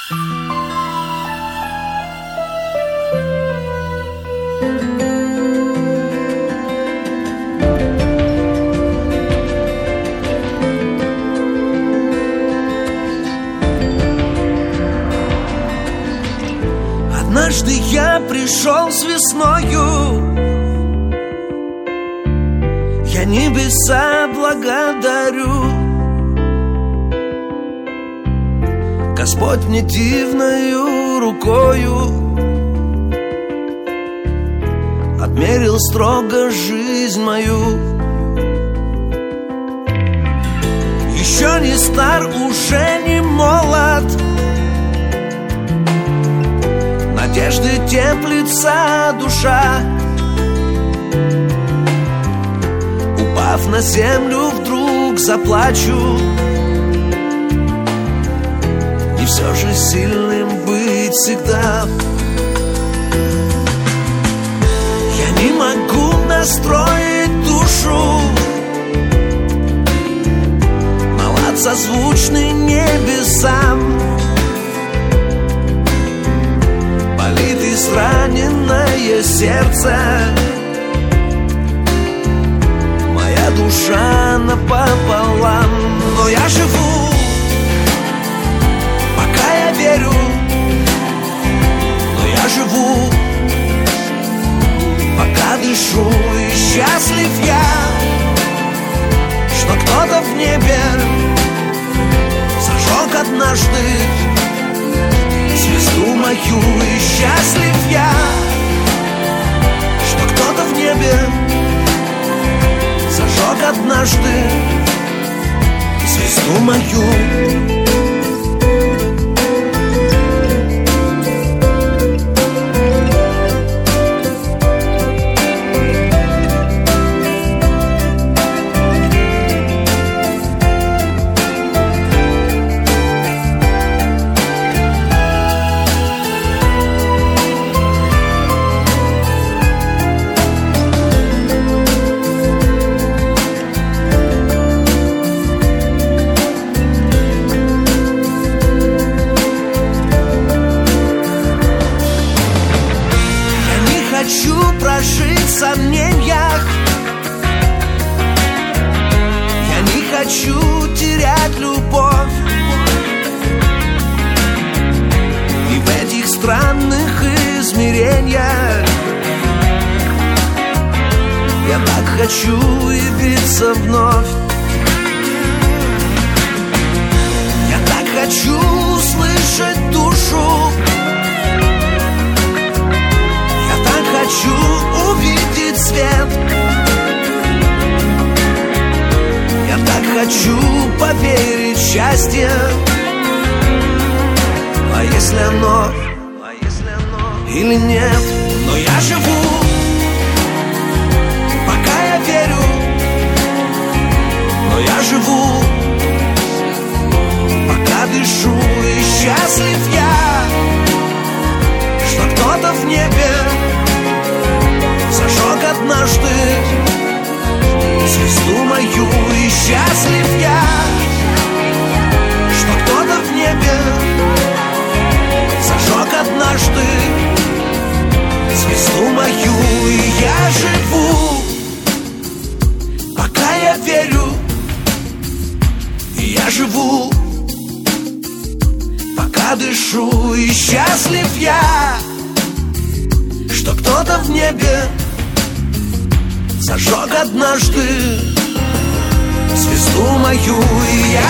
Однажды я пришел с весною, я небеса благодарю. Господь мне дивною рукою отмерил строго жизнь мою. Еще не стар, уже не молод, надежды теплится душа. Упав на землю, вдруг заплачу. И все же сильным быть всегда. Я не могу настроить душу на лад созвучный небесам. Болит израненное сердце, моя душа напополам. Но я живу, пока я верю. Но я живу, пока дышу. И счастлив я, что кто-то в небе зажег однажды звезду мою. И счастлив я, что кто-то в небе зажег однажды звезду мою. Прожить в сомнениях, я не хочу терять любовь. И в этих странных измерениях я так хочу явиться вновь. Я так хочу услышать душу. Хочу увидеть свет. Я так хочу поверить в счастье. А если оно или нет? Но я живу, пока я верю. Но я живу, пока дышу. И счастлив я, что кто-то в небе зажег однажды звезду мою. И счастлив я, что кто-то в небе зажег однажды звезду мою. И я живу, пока я верю. И я живу, пока дышу. И счастлив я, что кто-то в небе зажег однажды звезду мою. И я